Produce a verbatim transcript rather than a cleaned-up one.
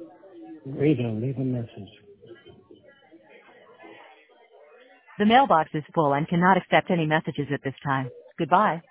Rita, leave a message. The mailbox is full and cannot accept any messages at this time. Goodbye.